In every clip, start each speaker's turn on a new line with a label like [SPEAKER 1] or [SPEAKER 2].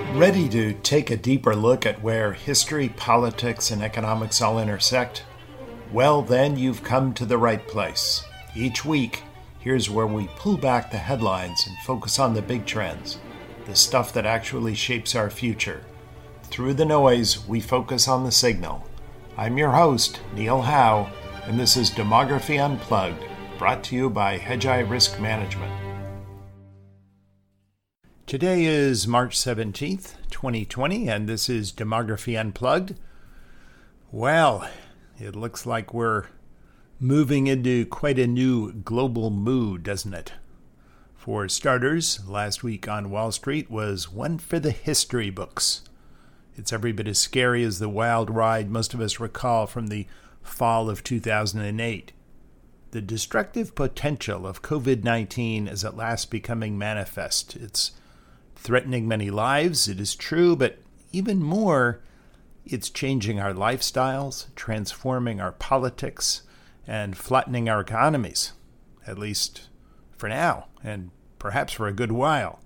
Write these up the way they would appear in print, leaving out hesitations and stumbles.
[SPEAKER 1] Ready to take a deeper look at where history, politics, and economics all intersect? Well, then you've come to the right place. Each week, here's where we pull back the headlines and focus on the big trends, the stuff that actually shapes our future. Through the noise, we focus on the signal. I'm your host, Neil Howe, and this is Demography Unplugged, brought to you by Hedgeye Risk Management. Today is March 17th, 2020, and this is Demography Unplugged. Well, it looks like we're moving into quite a new global mood, doesn't it? For starters, last week on Wall Street was one for the history books. It's every bit as scary as the wild ride most of us recall from the fall of 2008. The destructive potential of COVID-19 is at last becoming manifest. It's threatening many lives, it is true, but even more, it's changing our lifestyles, transforming our politics, and flattening our economies, at least for now, and perhaps for a good while.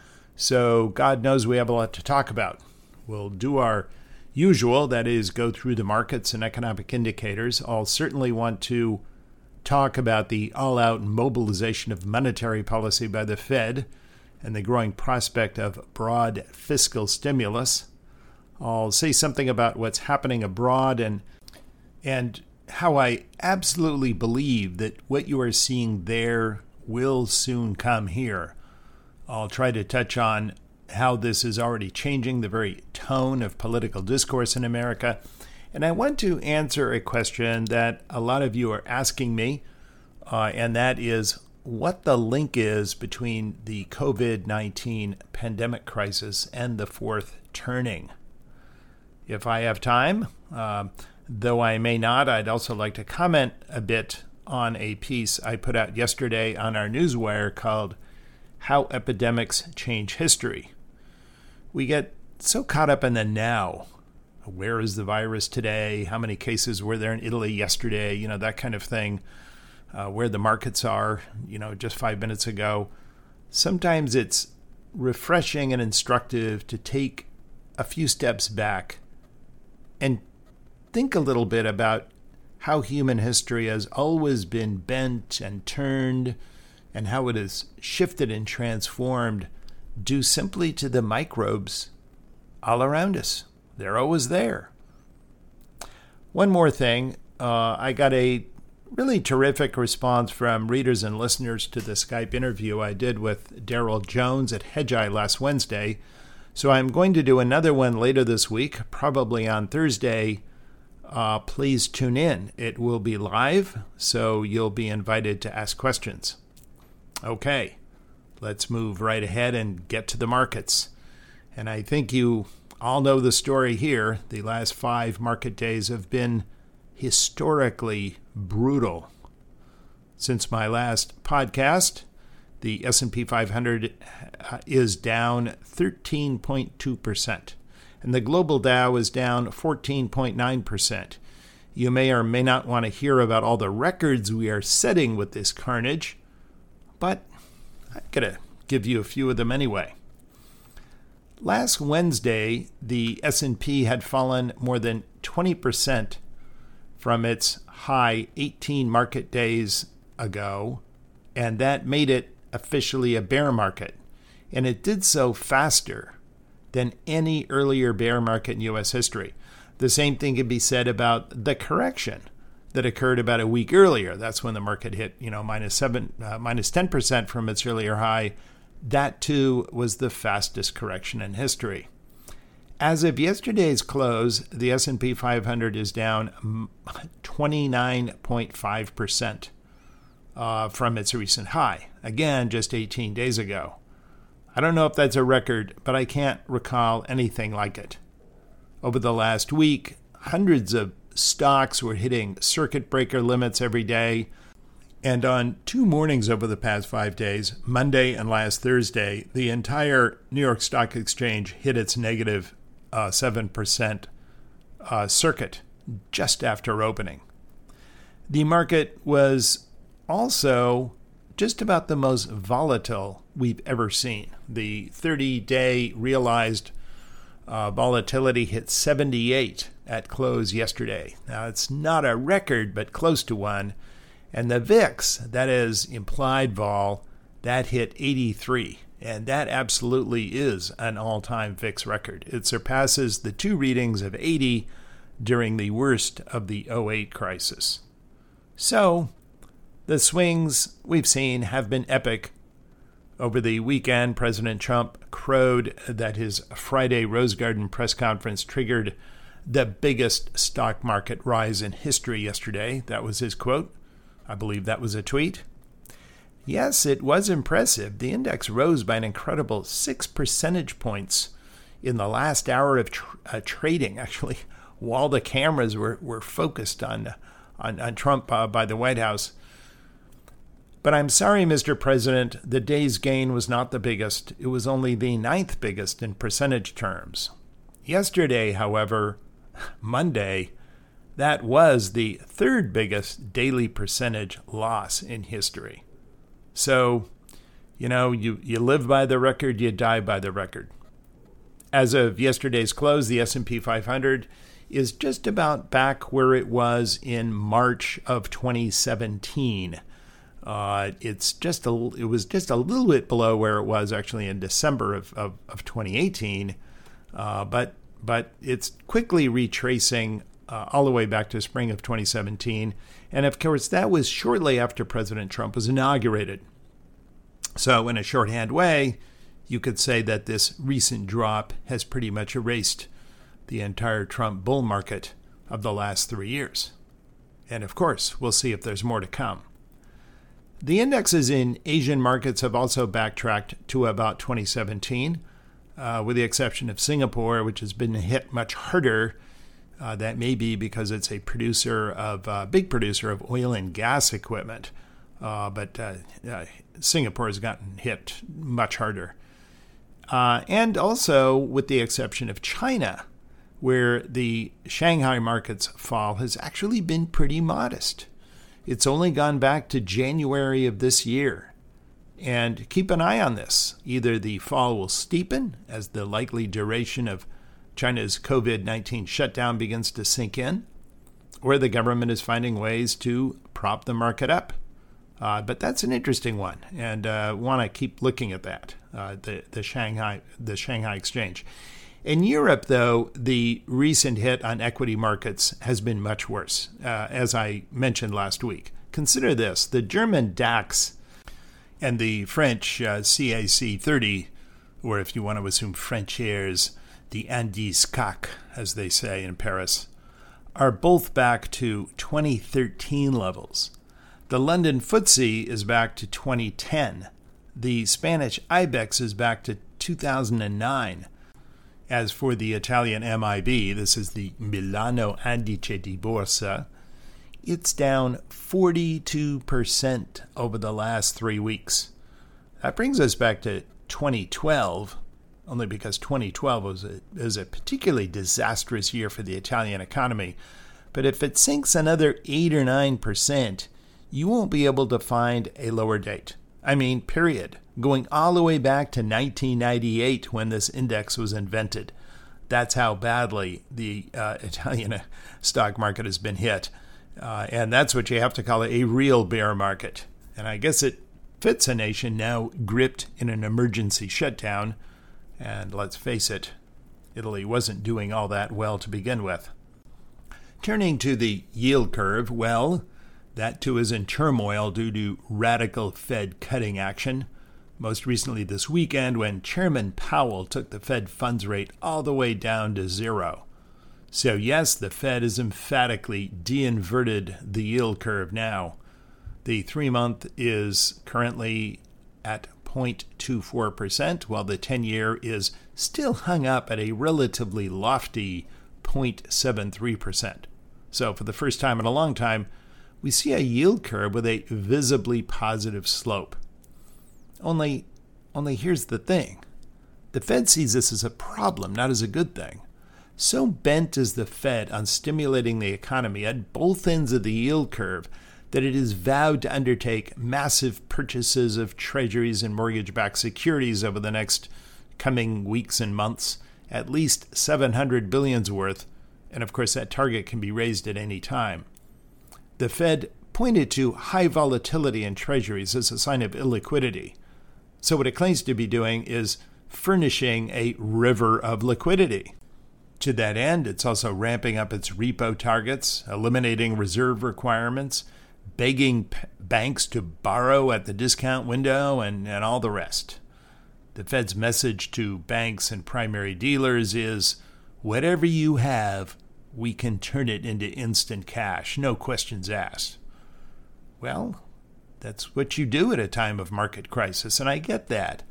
[SPEAKER 1] So God knows we have a lot to talk about. We'll do our usual, that is, go through the markets and economic indicators. I'll certainly want to talk about the all-out mobilization of monetary policy by the Fed and the growing prospect of broad fiscal stimulus. I'll say something about what's happening abroad and how I absolutely believe that what you are seeing there will soon come here. I'll try to touch on how this is already changing the very tone of political discourse in America. And I want to answer a question that a lot of you are asking me, and that is what the link is between the COVID-19 pandemic crisis and the fourth turning. If I have time, though I may not, I'd also like to comment a bit on a piece I put out yesterday on our newswire called How Epidemics Change History. We get so caught up in the now. Where is the virus today? How many cases were there in Italy yesterday? That kind of thing. Where the markets are, just 5 minutes ago. Sometimes it's refreshing and instructive to take a few steps back and think a little bit about how human history has always been bent and turned and how it has shifted and transformed due simply to the microbes all around us. They're always there. One more thing, I got a really terrific response from readers and listeners to the Skype interview I did with Daryl Jones at Hedgeye last Wednesday. So I'm going to do another one later this week, probably on Thursday. Please tune in. It will be live, so you'll be invited to ask questions. Okay, let's move right ahead and get to the markets. And I think you all know the story here. The last 5 market days have been historically brutal. Since my last podcast, the S&P 500 is down 13.2%, and the global Dow is down 14.9%. You may or may not want to hear about all the records we are setting with this carnage, but I'm going to give you a few of them anyway. Last Wednesday, the S&P had fallen more than 20% from its high 18 market days ago, and that made it officially a bear market. And it did so faster than any earlier bear market in U.S. history. The same thing can be said about the correction that occurred about a week earlier. That's when the market hit, minus 10% from its earlier high. That too was the fastest correction in history. As of yesterday's close, the S&P 500 is down 29.5% from its recent high. Again, just 18 days ago. I don't know if that's a record, but I can't recall anything like it. Over the last week, hundreds of stocks were hitting circuit breaker limits every day. And on 2 mornings over the past 5 days, Monday and last Thursday, the entire New York Stock Exchange hit its negative 7% circuit just after opening. The market was also just about the most volatile we've ever seen. The 30-day realized Volatility hit 78 at close yesterday. Now, it's not a record, but close to one. And the VIX, that is implied vol, that hit 83. And that absolutely is an all-time VIX record. It surpasses the two readings of 80 during the worst of the '08 crisis. So, the swings we've seen have been epic. Over the weekend, President Trump crowed that his Friday Rose Garden press conference triggered the biggest stock market rise in history yesterday. That was his quote. I believe that was a tweet. Yes, it was impressive. The index rose by an incredible 6 percentage points in the last hour of trading, actually, while the cameras were focused on Trump by the White House. But I'm sorry, Mr. President, the day's gain was not the biggest. It was only the 9th biggest in percentage terms. Yesterday, however, Monday, that was the 3rd biggest daily percentage loss in history. So, you live by the record, you die by the record. As of yesterday's close, the S&P 500 is just about back where it was in March of 2017. It was just a little bit below where it was actually in December of 2018, but it's quickly retracing all the way back to spring of 2017. And of course, that was shortly after President Trump was inaugurated. So in a shorthand way, you could say that this recent drop has pretty much erased the entire Trump bull market of the last 3 years. And of course, we'll see if there's more to come. The indexes in Asian markets have also backtracked to about 2017, with the exception of Singapore, which has been hit much harder. That may be because it's a big producer of oil and gas equipment, but Singapore has gotten hit much harder. And also with the exception of China, where the Shanghai market's fall has actually been pretty modest. It's only gone back to January of this year. And keep an eye on this. Either the fall will steepen as the likely duration of China's COVID-19 shutdown begins to sink in, or the government is finding ways to prop the market up. But that's an interesting one, and want to keep looking at that, the Shanghai exchange. In Europe, though, the recent hit on equity markets has been much worse, as I mentioned last week. Consider this. The German DAX and the French CAC 30, or if you want to assume French airs, the Indice CAC, as they say in Paris, are both back to 2013 levels. The London FTSE is back to 2010. The Spanish IBEX is back to 2009. As for the Italian MIB, this is the Milano Indice di Borsa, it's down 42% over the last 3 weeks. That brings us back to 2012, only because 2012 was a particularly disastrous year for the Italian economy. But if it sinks another 8 or 9%, you won't be able to find a lower date. I mean, period. Going all the way back to 1998 when this index was invented. That's how badly the Italian stock market has been hit. And that's what you have to call a real bear market. And I guess it fits a nation now gripped in an emergency shutdown. And let's face it, Italy wasn't doing all that well to begin with. Turning to the yield curve, well, that too is in turmoil due to radical Fed cutting action. Most recently this weekend when Chairman Powell took the Fed funds rate all the way down to 0. So yes, the Fed has emphatically de-inverted the yield curve now. The 3-month is currently at 0.24%, while the 10-year is still hung up at a relatively lofty 0.73%. So for the first time in a long time, we see a yield curve with a visibly positive slope. Only here's the thing. The Fed sees this as a problem, not as a good thing. So bent is the Fed on stimulating the economy at both ends of the yield curve that it has vowed to undertake massive purchases of treasuries and mortgage-backed securities over the next coming weeks and months, at least 700 billion's worth, and of course that target can be raised at any time. The Fed pointed to high volatility in treasuries as a sign of illiquidity. So what it claims to be doing is furnishing a river of liquidity. To that end, it's also ramping up its repo targets, eliminating reserve requirements, begging banks to borrow at the discount window, and all the rest. The Fed's message to banks and primary dealers is, whatever you have, we can turn it into instant cash, no questions asked. Well, that's what you do at a time of market crisis, and I get that.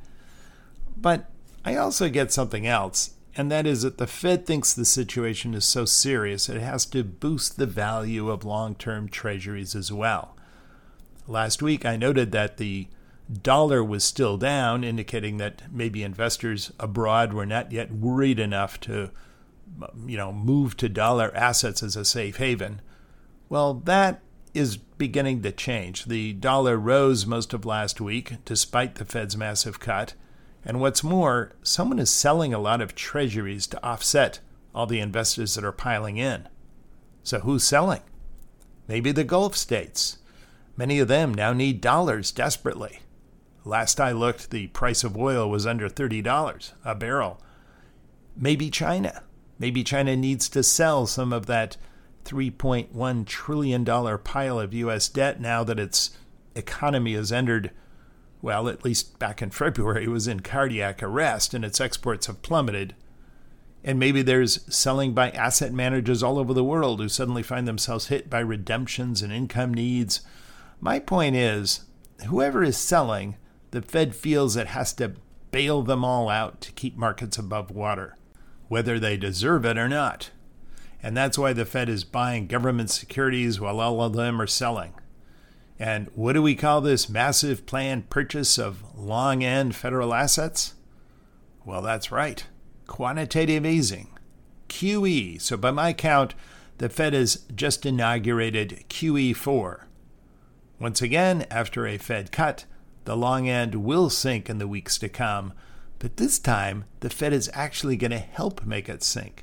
[SPEAKER 1] But I also get something else, and that is that the Fed thinks the situation is so serious it has to boost the value of long-term treasuries as well. Last week I noted that the dollar was still down, indicating that maybe investors abroad were not yet worried enough to move to dollar assets as a safe haven. Well, that is beginning to change. The dollar rose most of last week, despite the Fed's massive cut. And what's more, someone is selling a lot of treasuries to offset all the investors that are piling in. So who's selling? Maybe the Gulf states. Many of them now need dollars desperately. Last I looked, the price of oil was under $30 a barrel. Maybe China. Maybe China needs to sell some of that $3.1 trillion pile of U.S. debt now that its economy has entered, well, at least back in February, it was in cardiac arrest and its exports have plummeted. And maybe there's selling by asset managers all over the world who suddenly find themselves hit by redemptions and income needs. My point is, whoever is selling, the Fed feels it has to bail them all out to keep markets above water, whether they deserve it or not. And that's why the Fed is buying government securities while all of them are selling. And what do we call this massive planned purchase of long-end federal assets? Well, that's right. Quantitative easing. QE. So by my count, the Fed has just inaugurated QE4. Once again, after a Fed cut, the long end will sink in the weeks to come. But this time, the Fed is actually going to help make it sink.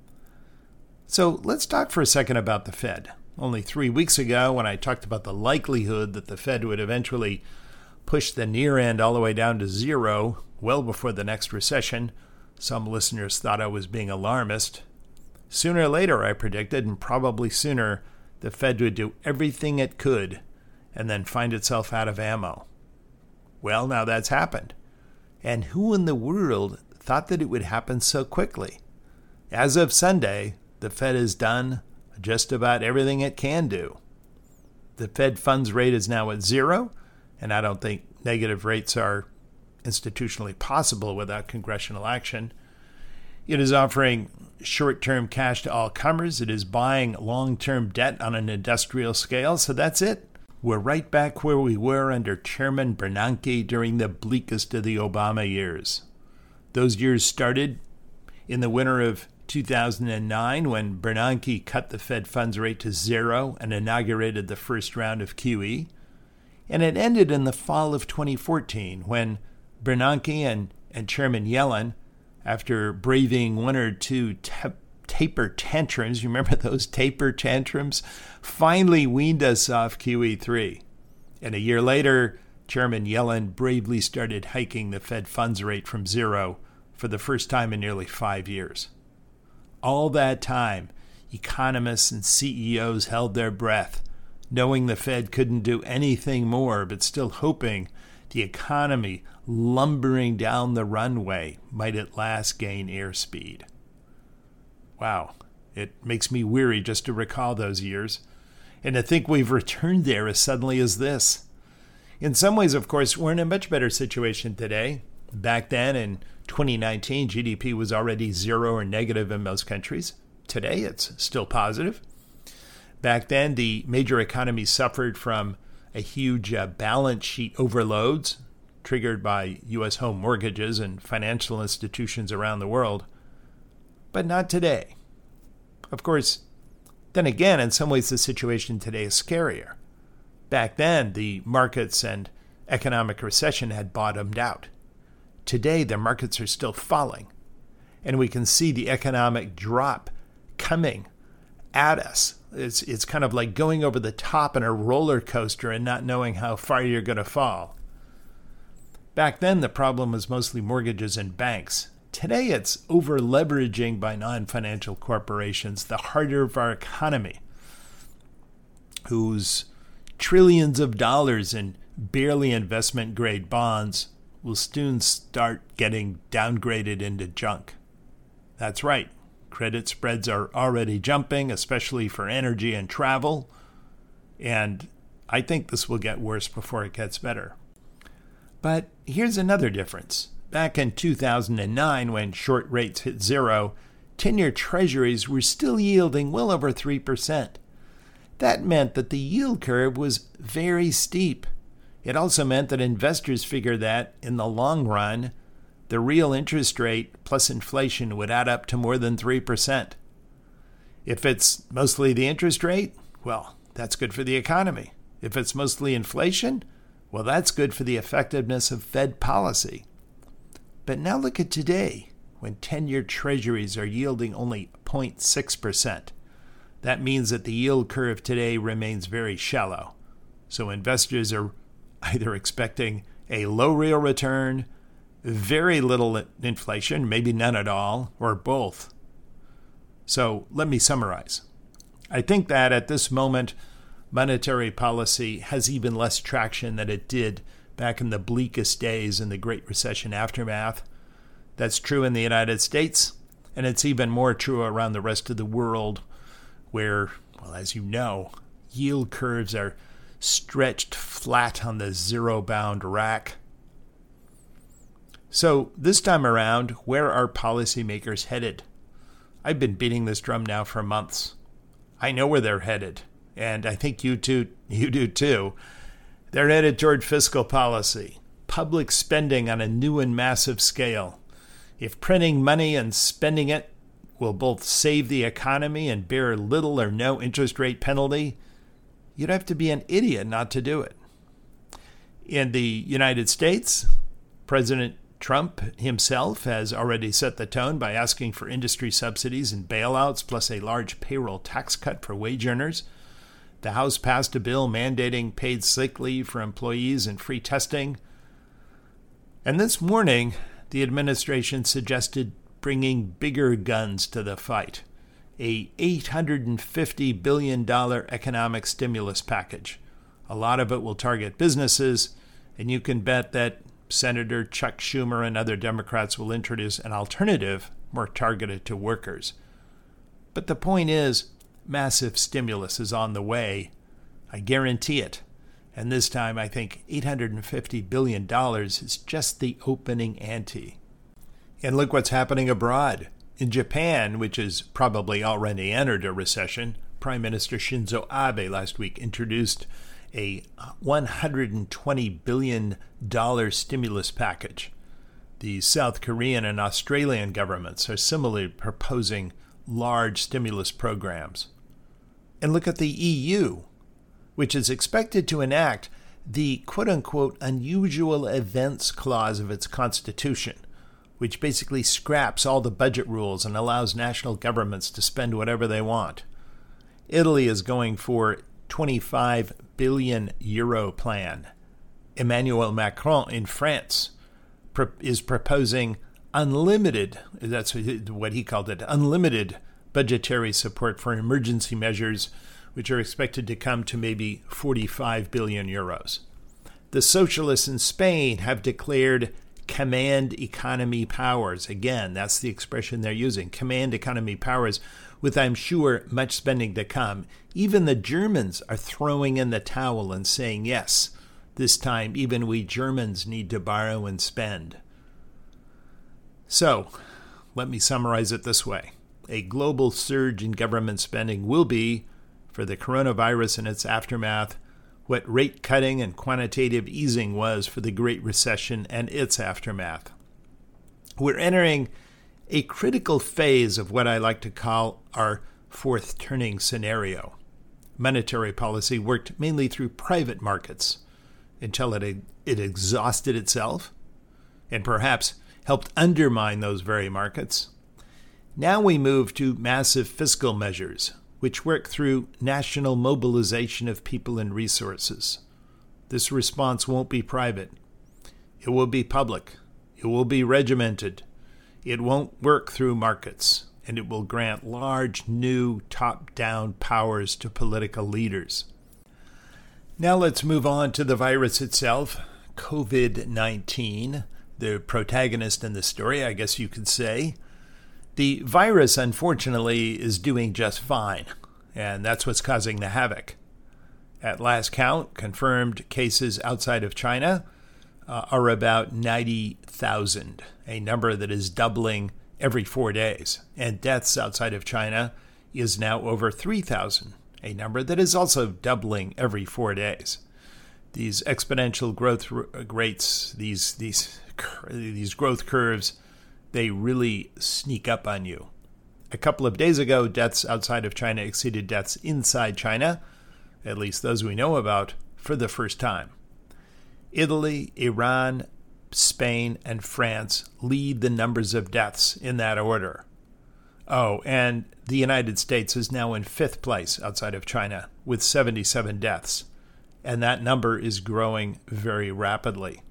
[SPEAKER 1] So let's talk for a second about the Fed. Only 3 weeks ago, when I talked about the likelihood that the Fed would eventually push the near end all the way down to zero, well before the next recession, some listeners thought I was being alarmist. Sooner or later, I predicted, and probably sooner, the Fed would do everything it could and then find itself out of ammo. Well, now that's happened. And who in the world thought that it would happen so quickly? As of Sunday, the Fed has done just about everything it can do. The Fed funds rate is now at zero, and I don't think negative rates are institutionally possible without congressional action. It is offering short-term cash to all comers. It is buying long-term debt on an industrial scale, so that's it. We're right back where we were under Chairman Bernanke during the bleakest of the Obama years. Those years started in the winter of 2009 when Bernanke cut the Fed funds rate to zero and inaugurated the first round of QE. And it ended in the fall of 2014 when Bernanke and Chairman Yellen, after braving one or two taper tantrums, you remember those taper tantrums, finally weaned us off QE3. And a year later, Chairman Yellen bravely started hiking the Fed funds rate from zero for the first time in nearly 5 years. All that time, economists and CEOs held their breath, knowing the Fed couldn't do anything more, but still hoping the economy lumbering down the runway might at last gain airspeed. Wow, it makes me weary just to recall those years, and to think we've returned there as suddenly as this. In some ways, of course, we're in a much better situation today. Back then, in 2019, GDP was already zero or negative in most countries. Today, it's still positive. Back then, the major economies suffered from a huge balance sheet overloads triggered by U.S. home mortgages and financial institutions around the world. But not today. Of course, then again, in some ways, the situation today is scarier. Back then, the markets and economic recession had bottomed out. Today, the markets are still falling. and we can see the economic drop coming at us. It's kind of like going over the top in a roller coaster and not knowing how far you're going to fall. Back then, the problem was mostly mortgages and banks. Today, it's over-leveraging by non-financial corporations, the heart of our economy, whose trillions of dollars in barely investment-grade bonds will soon start getting downgraded into junk. That's right. Credit spreads are already jumping, especially for energy and travel. And I think this will get worse before it gets better. But here's another difference. Back in 2009, when short rates hit zero, 10-year treasuries were still yielding well over 3%. That meant that the yield curve was very steep. It also meant that investors figured that, in the long run, the real interest rate plus inflation would add up to more than 3%. If it's mostly the interest rate, well, that's good for the economy. If it's mostly inflation, well, that's good for the effectiveness of Fed policy. But now look at today, when 10-year treasuries are yielding only 0.6%. That means that the yield curve today remains very shallow. So investors are either expecting a low real return, very little inflation, maybe none at all, or both. So let me summarize. I think that at this moment, monetary policy has even less traction than it did back in the bleakest days in the Great Recession aftermath. That's true in the United States, and it's even more true around the rest of the world, where, well, as you know, yield curves are stretched flat on the zero-bound rack. So this time around, where are policymakers headed? I've been beating this drum now for months. I know where they're headed, and I think you do too. They're headed toward fiscal policy, public spending on a new and massive scale. If printing money and spending it will both save the economy and bear little or no interest rate penalty, you'd have to be an idiot not to do it. In the United States, President Trump himself has already set the tone by asking for industry subsidies and bailouts, plus a large payroll tax cut for wage earners. The House passed a bill mandating paid sick leave for employees and free testing. And this morning, the administration suggested bringing bigger guns to the fight, a $850 billion economic stimulus package. A lot of it will target businesses, and you can bet that Senator Chuck Schumer and other Democrats will introduce an alternative more targeted to workers. But the point is, massive stimulus is on the way. I guarantee it. And this time, I think $850 billion is just the opening ante. And look what's happening abroad. In Japan, which has probably already entered a recession, Prime Minister Shinzo Abe last week introduced a $120 billion stimulus package. The South Korean and Australian governments are similarly proposing large stimulus programs. And look at the EU, which is expected to enact the quote-unquote unusual events clause of its constitution, which basically scraps all the budget rules and allows national governments to spend whatever they want. Italy is going for 25 billion euro plan. Emmanuel Macron in France is proposing unlimited, that's what he called it, unlimited budgetary support for emergency measures, which are expected to come to maybe 45 billion euros. The socialists in Spain have declared command economy powers. Again, that's the expression they're using, command economy powers, with, I'm sure, much spending to come. Even the Germans are throwing in the towel and saying, yes, this time even we Germans need to borrow and spend. So, let me summarize it this way. A global surge in government spending will be, for the coronavirus and its aftermath, what rate cutting and quantitative easing was for the Great Recession and its aftermath. We're entering a critical phase of what I like to call our fourth turning scenario. Monetary policy worked mainly through private markets until it exhausted itself and perhaps helped undermine those very markets. Now we move to massive fiscal measures, which work through national mobilization of people and resources. This response won't be private. It will be public. It will be regimented. It won't work through markets, and it will grant large, new, top-down powers to political leaders. Now let's move on to the virus itself, COVID-19, the protagonist in the story, I guess you could say. The virus, unfortunately, is doing just fine, and that's what's causing the havoc. At last count, confirmed cases outside of China are about 90,000, a number that is doubling every 4 days. And deaths outside of China is now over 3,000, a number that is also doubling every 4 days. These exponential growth rates, these growth curves, they really sneak up on you. A couple of days ago, deaths outside of China exceeded deaths inside China, at least those we know about, for the first time. Italy, Iran, Spain, and France lead the numbers of deaths in that order. Oh, and the United States is now in 5th place outside of China with 77 deaths, and that number is growing very rapidly.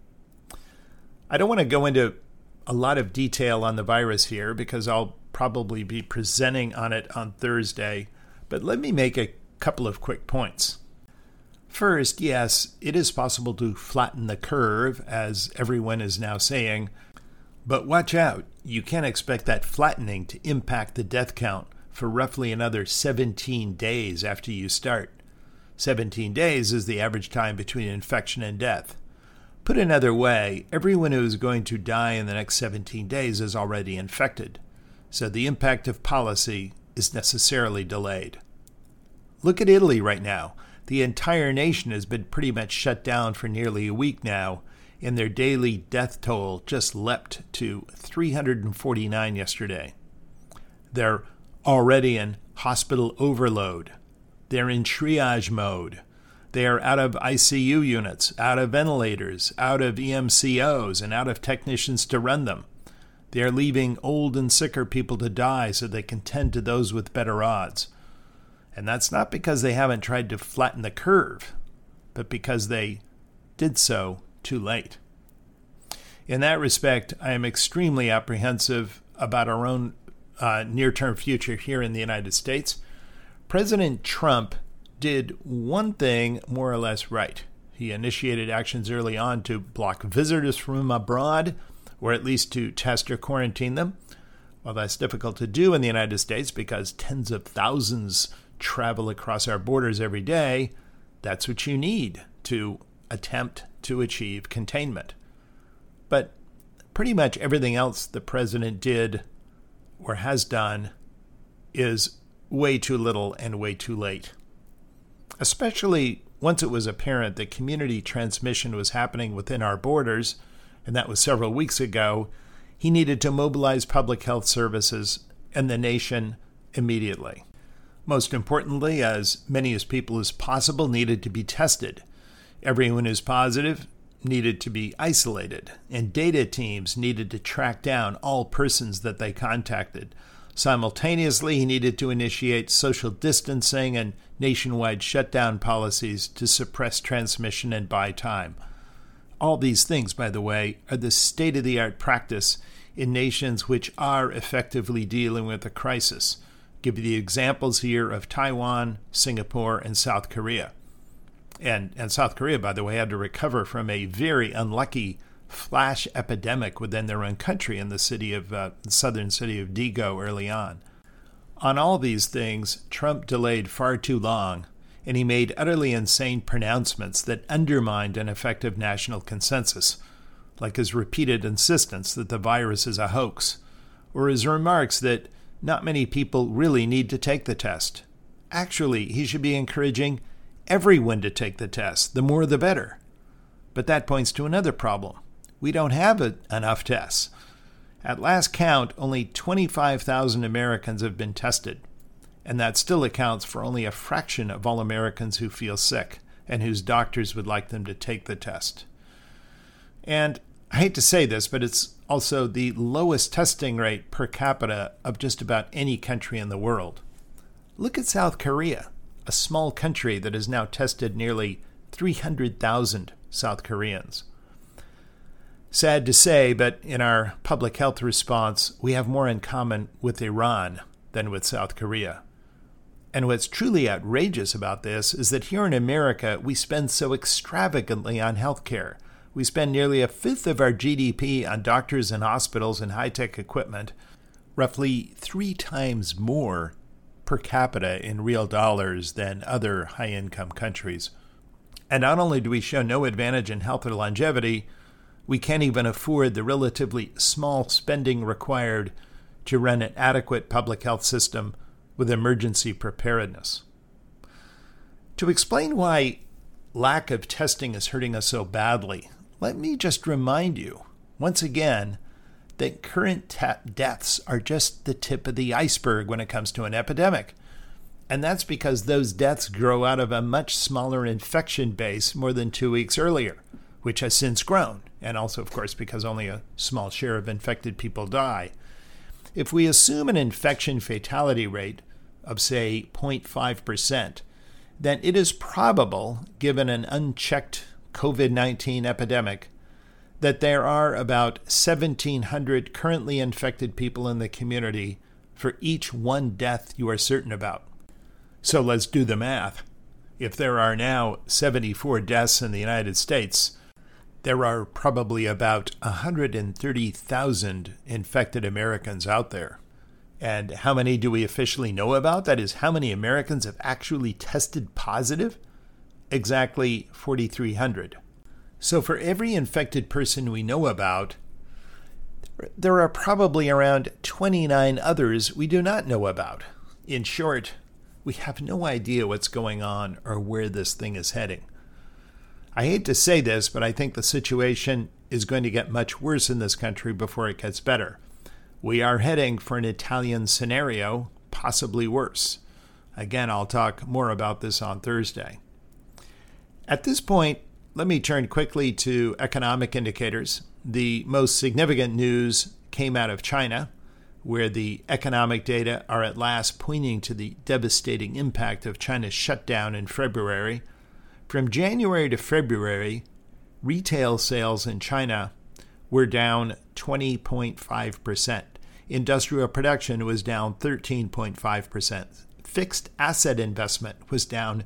[SPEAKER 1] I don't want to go into a lot of detail on the virus here because I'll probably be presenting on it on Thursday, but let me make a couple of quick points. First, yes, it is possible to flatten the curve, as everyone is now saying, but watch out. You can't expect that flattening to impact the death count for roughly another 17 days after you start. 17 days is the average time between infection and death. Put another way, everyone who is going to die in the next 17 days is already infected, so the impact of policy is necessarily delayed. Look at Italy right now. The entire nation has been pretty much shut down for nearly a week now, and their daily death toll just leapt to 349 yesterday. They're already in hospital overload. They're in triage mode. They are out of ICU units, out of ventilators, out of EMCOs, and out of technicians to run them. They are leaving old and sicker people to die so they can tend to those with better odds. And that's not because they haven't tried to flatten the curve, but because they did so too late. In that respect, I am extremely apprehensive about our own near-term future here in the United States. President Trump did one thing more or less right. He initiated actions early on to block visitors from abroad, or at least to test or quarantine them. Well, that's difficult to do in the United States because tens of thousands travel across our borders every day. That's what you need to attempt to achieve containment. But pretty much everything else the president did or has done is way too little and way too late. Especially once it was apparent that community transmission was happening within our borders, and that was several weeks ago, he needed to mobilize public health services and the nation immediately. Most importantly, as many as people as possible needed to be tested. Everyone who's positive needed to be isolated, and data teams needed to track down all persons that they contacted. Simultaneously, he needed to initiate social distancing and nationwide shutdown policies to suppress transmission and buy time. All these things, by the way, are the state-of-the-art practice in nations which are effectively dealing with the crisis. Give you the examples here of Taiwan, Singapore, and South Korea. And South Korea, by the way, had to recover from a very unlucky flash epidemic within their own country in the southern city of Daegu early on. On all these things, Trump delayed far too long, and he made utterly insane pronouncements that undermined an effective national consensus, like his repeated insistence that the virus is a hoax, or his remarks that not many people really need to take the test. Actually, he should be encouraging everyone to take the test, the more the better. But that points to another problem. We don't have enough tests. At last count, only 25,000 Americans have been tested, and that still accounts for only a fraction of all Americans who feel sick and whose doctors would like them to take the test. And I hate to say this, but it's also the lowest testing rate per capita of just about any country in the world. Look at South Korea, a small country that has now tested nearly 300,000 South Koreans. Sad to say, but in our public health response, we have more in common with Iran than with South Korea. And what's truly outrageous about this is that here in America, we spend so extravagantly on healthcare. We spend nearly a fifth of our GDP on doctors and hospitals and high-tech equipment, roughly 3 times more per capita in real dollars than other high-income countries. And not only do we show no advantage in health or longevity, we can't even afford the relatively small spending required to run an adequate public health system with emergency preparedness. To explain why lack of testing is hurting us so badly, let me just remind you, once again, that current deaths are just the tip of the iceberg when it comes to an epidemic. And that's because those deaths grow out of a much smaller infection base more than 2 weeks earlier, which has since grown, and also, of course, because only a small share of infected people die. If we assume an infection fatality rate of, say, 0.5%, then it is probable, given an unchecked COVID-19 epidemic, that there are about 1,700 currently infected people in the community for each one death you are certain about. So let's do the math. If there are now 74 deaths in the United States, there are probably about 130,000 infected Americans out there. And how many do we officially know about? That is, how many Americans have actually tested positive? Exactly 4,300. So for every infected person we know about, there are probably around 29 others we do not know about. In short, we have no idea what's going on or where this thing is heading. I hate to say this, but I think the situation is going to get much worse in this country before it gets better. We are heading for an Italian scenario, possibly worse. Again, I'll talk more about this on Thursday. At this point, let me turn quickly to economic indicators. The most significant news came out of China, where the economic data are at last pointing to the devastating impact of China's shutdown in February. From January to February, retail sales in China were down 20.5%. Industrial production was down 13.5%. Fixed asset investment was down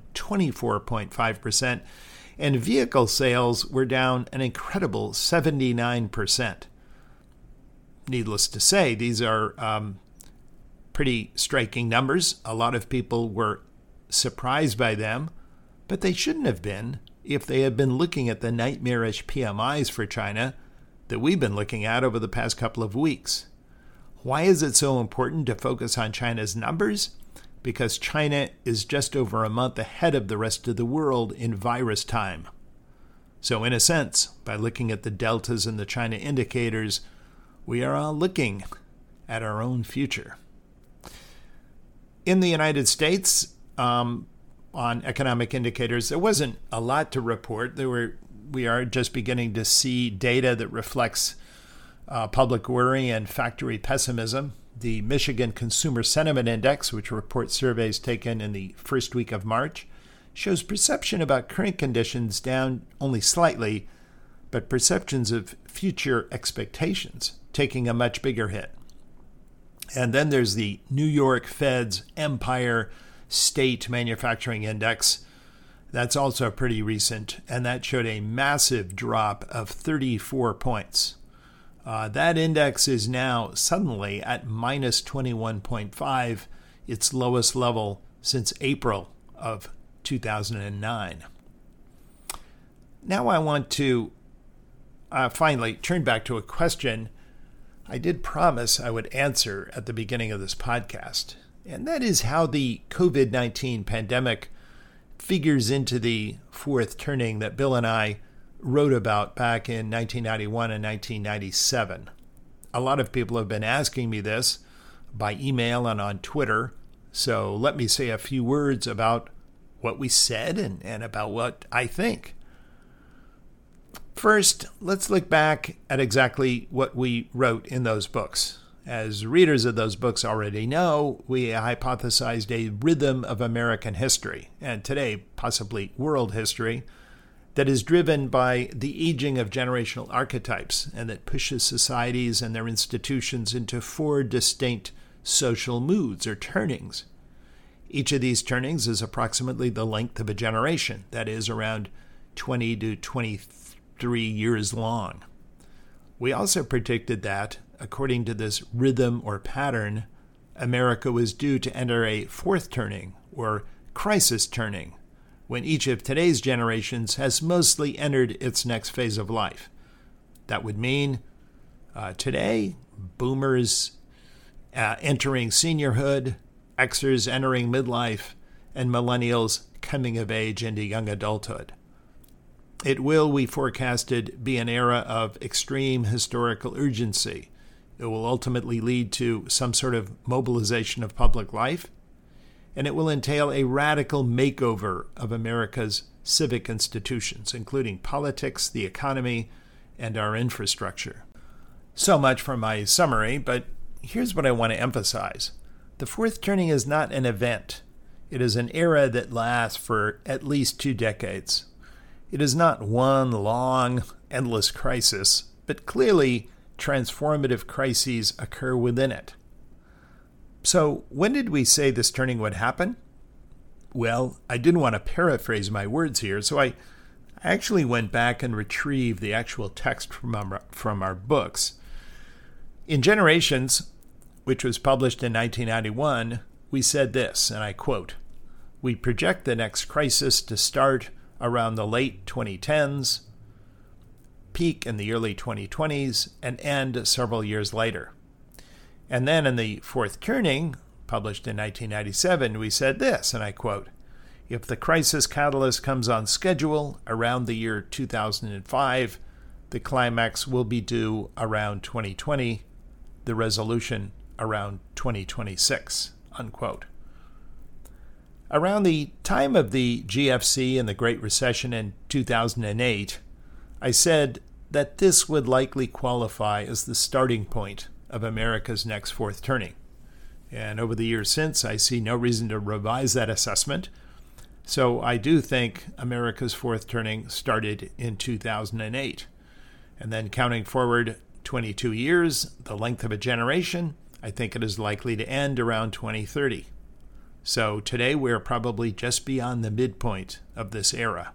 [SPEAKER 1] 24.5%. And vehicle sales were down an incredible 79%. Needless to say, these are pretty striking numbers. A lot of people were surprised by them, but they shouldn't have been if they had been looking at the nightmarish PMIs for China that we've been looking at over the past couple of weeks. Why is it so important to focus on China's numbers? Because China is just over a month ahead of the rest of the world in virus time. So in a sense, by looking at the deltas in the China indicators, we are all looking at our own future. In the United States, on economic indicators, there wasn't a lot to report. We are just beginning to see data that reflects public worry and factory pessimism. The Michigan Consumer Sentiment Index, which reports surveys taken in the first week of March, shows perception about current conditions down only slightly, but perceptions of future expectations taking a much bigger hit. And then there's the New York Fed's Empire State Manufacturing Index. That's also pretty recent, and that showed a massive drop of 34 points. That index is now suddenly at minus 21.5, its lowest level since April of 2009. Now I want to finally turn back to a question I did promise I would answer at the beginning of this podcast, and that is how the COVID-19 pandemic figures into the fourth turning that Bill and I wrote about back in 1991 and 1997. A lot of people have been asking me this by email and on Twitter, so let me say a few words about what we said and about what I think. first, let's look back at exactly what we wrote in those books. As readers of those books already know, we hypothesized a rhythm of American history, and today possibly world history, that is driven by the aging of generational archetypes and that pushes societies and their institutions into 4 distinct social moods or turnings. Each of these turnings is approximately the length of a generation, that is, around 20 to 23 years long. We also predicted that, according to this rhythm or pattern, America was due to enter a 4th turning, or crisis turning, when each of today's generations has mostly entered its next phase of life. That would mean today, boomers entering seniorhood, Xers entering midlife, and millennials coming of age into young adulthood. It will, we forecasted, be an era of extreme historical urgency. It will ultimately lead to some sort of mobilization of public life, and it will entail a radical makeover of America's civic institutions, including politics, the economy, and our infrastructure. So much for my summary, but here's what I want to emphasize. The 4th turning is not an event. It is an era that lasts for at least 2 decades. It is not one long, endless crisis, but clearly transformative crises occur within it. So when did we say this turning would happen? Well, I didn't want to paraphrase my words here, so I actually went back and retrieved the actual text from our books. In Generations, which was published in 1991, we said this, and I quote, "We project the next crisis to start around the late 2010s, peak in the early 2020s, and end several years later." And then in the 4th turning, published in 1997, we said this, and I quote, "If the crisis catalyst comes on schedule around the year 2005, the climax will be due around 2020, the resolution around 2026, unquote. Around the time of the GFC and the Great Recession in 2008, I said that this would likely qualify as the starting point of America's next 4th turning. And over the years since, I see no reason to revise that assessment. So I do think America's 4th turning started in 2008. And then counting forward 22 years, the length of a generation, I think it is likely to end around 2030. So today we're probably just beyond the midpoint of this era.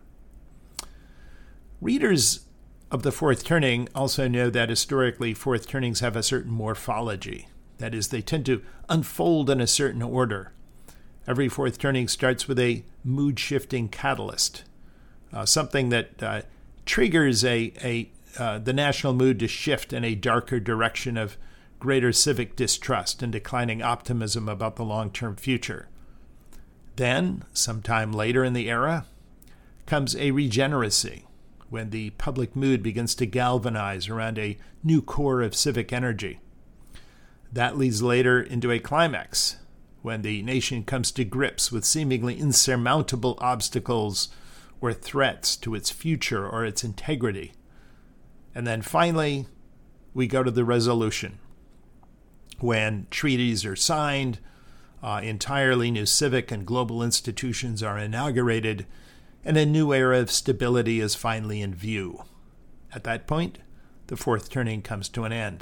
[SPEAKER 1] Readers of the 4th turning also know that historically 4th turnings have a certain morphology. That is, they tend to unfold in a certain order. Every 4th turning starts with a mood-shifting catalyst, something that triggers the national mood to shift in a darker direction of greater civic distrust and declining optimism about the long-term future. Then, sometime later in the era, comes a regeneracy, when the public mood begins to galvanize around a new core of civic energy. That leads later into a climax, when the nation comes to grips with seemingly insurmountable obstacles or threats to its future or its integrity. And then finally, we go to the resolution, when treaties are signed, entirely new civic and global institutions are inaugurated, and a new era of stability is finally in view. At that point, the 4th turning comes to an end.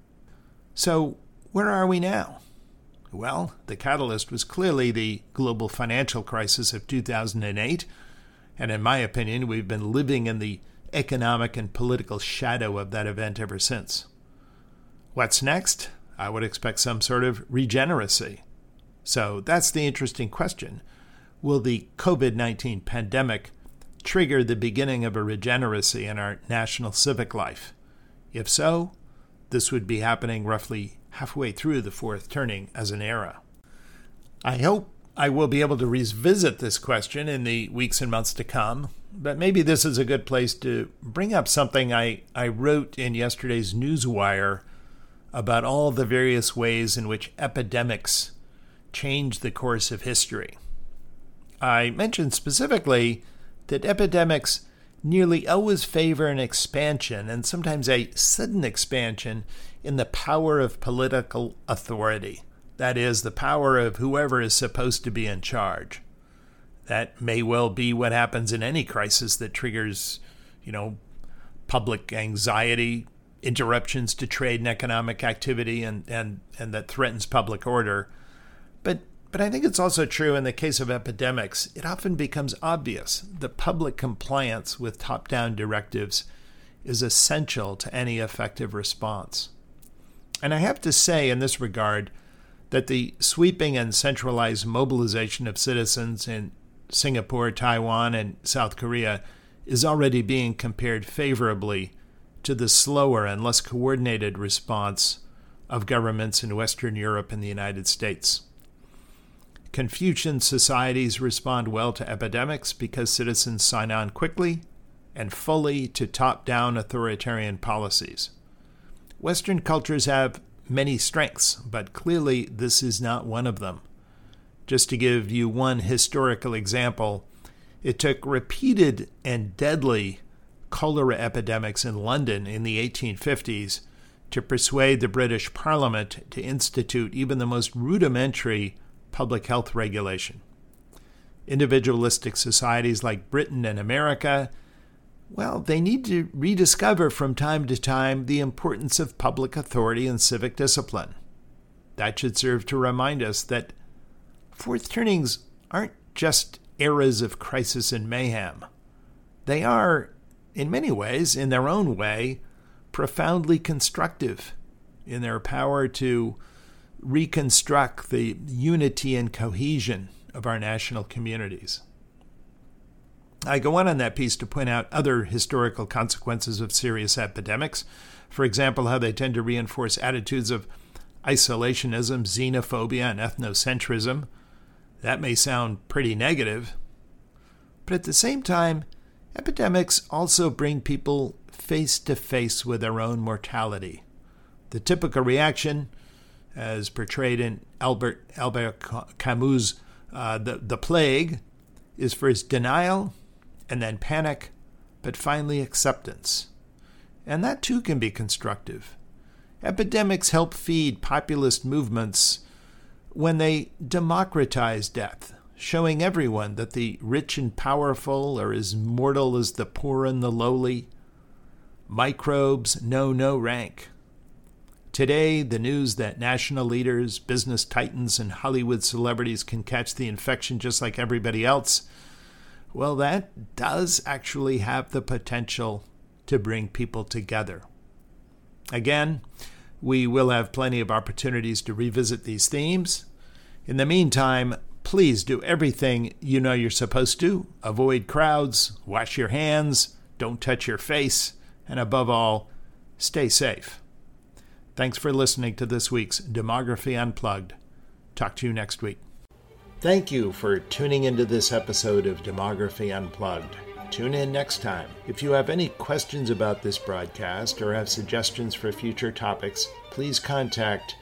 [SPEAKER 1] So, where are we now? Well, the catalyst was clearly the global financial crisis of 2008, and in my opinion, we've been living in the economic and political shadow of that event ever since. What's next? I would expect some sort of regeneracy. So that's the interesting question. Will the COVID-19 pandemic trigger the beginning of a regeneracy in our national civic life? If so, this would be happening roughly halfway through the 4th turning as an era. I hope I will be able to revisit this question in the weeks and months to come, but maybe this is a good place to bring up something I wrote in yesterday's Newswire about all the various ways in which epidemics change the course of history. I mentioned specifically that epidemics nearly always favor an expansion, and sometimes a sudden expansion, in the power of political authority. That is, the power of whoever is supposed to be in charge. That may well be what happens in any crisis that triggers, public anxiety, interruptions to trade and economic activity, and that threatens public order. But I think it's also true in the case of epidemics. It often becomes obvious that public compliance with top-down directives is essential to any effective response. And I have to say in this regard that the sweeping and centralized mobilization of citizens in Singapore, Taiwan, and South Korea is already being compared favorably to the slower and less coordinated response of governments in Western Europe and the United States. Confucian societies respond well to epidemics because citizens sign on quickly and fully to top-down authoritarian policies. Western cultures have many strengths, but clearly this is not one of them. Just to give you one historical example, it took repeated and deadly cholera epidemics in London in the 1850s to persuade the British Parliament to institute even the most rudimentary public health regulation. Individualistic societies like Britain and America, well, they need to rediscover from time to time the importance of public authority and civic discipline. That should serve to remind us that fourth turnings aren't just eras of crisis and mayhem. They are, in many ways, in their own way, profoundly constructive in their power to reconstruct the unity and cohesion of our national communities. I go on in that piece to point out other historical consequences of serious epidemics. For example, how they tend to reinforce attitudes of isolationism, xenophobia, and ethnocentrism. That may sound pretty negative, but at the same time, epidemics also bring people face to face with their own mortality. The typical reaction, as portrayed in Albert Camus' The Plague, is first denial and then panic, but finally acceptance. And that too can be constructive. Epidemics help feed populist movements when they democratize death, showing everyone that the rich and powerful are as mortal as the poor and the lowly. Microbes know no rank. Today, the news that national leaders, business titans, and Hollywood celebrities can catch the infection just like everybody else, well, that does actually have the potential to bring people together. Again, we will have plenty of opportunities to revisit these themes. In the meantime, please do everything you know you're supposed to. Avoid crowds, wash your hands, don't touch your face, and above all, stay safe. Thanks for listening to this week's Demography Unplugged. Talk to you next week. Thank you for tuning into this episode of Demography Unplugged. Tune in next time. If you have any questions about this broadcast or have suggestions for future topics, please contact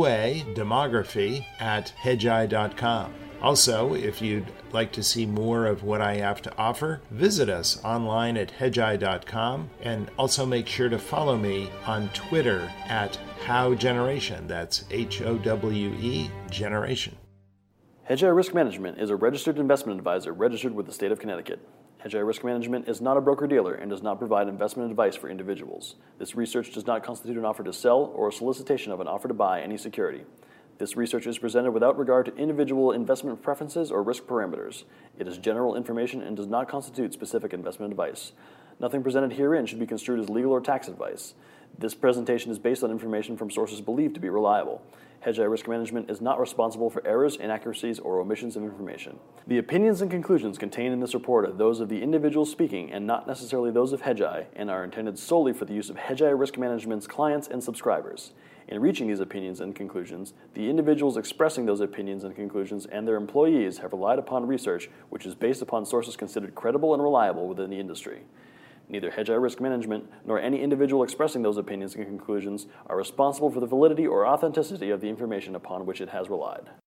[SPEAKER 1] QA-demography@hedgeye.com. Also, if you'd like to see more of what I have to offer, visit us online at hedgeye.com, and also make sure to follow me on Twitter at HowGeneration. That's HOWE Generation.
[SPEAKER 2] Hedgeye Risk Management is a registered investment advisor registered with the state of Connecticut. Hedgeye Risk Management is not a broker-dealer and does not provide investment advice for individuals. This research does not constitute an offer to sell or a solicitation of an offer to buy any security. This research is presented without regard to individual investment preferences or risk parameters. It is general information and does not constitute specific investment advice. Nothing presented herein should be construed as legal or tax advice. This presentation is based on information from sources believed to be reliable. Hedgeye Risk Management is not responsible for errors, inaccuracies, or omissions of information. The opinions and conclusions contained in this report are those of the individual speaking and not necessarily those of Hedgeye, and are intended solely for the use of Hedgeye Risk Management's clients and subscribers. In reaching these opinions and conclusions, the individuals expressing those opinions and conclusions and their employees have relied upon research which is based upon sources considered credible and reliable within the industry. Neither Hedgeye Risk Management nor any individual expressing those opinions and conclusions are responsible for the validity or authenticity of the information upon which it has relied.